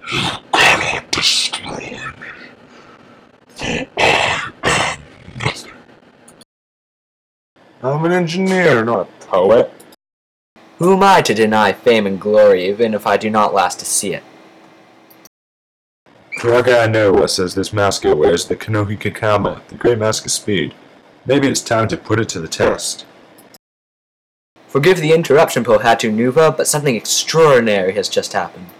You cannot destroy me, for I am nothing. I'm an engineer, not a poet. Who am I to deny fame and glory, even if I do not last to see it? Kuraka Inoue says this mask it wears the Konoha Kakama, the great mask of speed. Maybe it's time to put it to the test. Forgive the interruption, Pohatu Nuva, but something extraordinary has just happened.